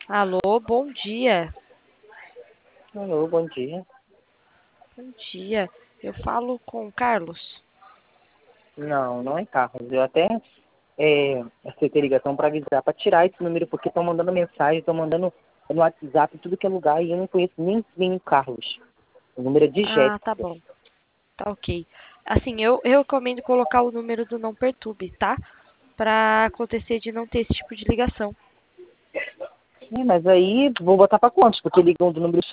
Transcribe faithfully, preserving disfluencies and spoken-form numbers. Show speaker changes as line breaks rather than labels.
Alô, bom dia.
Alô, bom dia.
Bom dia. Eu falo com o Carlos.
Não, não é Carlos. Eu até é, aceitei ligação para avisar, para tirar esse número, porque estão mandando mensagem, estão mandando no WhatsApp, tudo que é lugar, e eu não conheço nem, nem o Carlos. O número é de
Ah, tá
Jéssica.
bom. Tá ok. Assim, eu, eu recomendo colocar o número do Não Perturbe, tá? Pra acontecer de não ter esse tipo de ligação.
É, mas aí vou botar para quantos? Porque ligam do número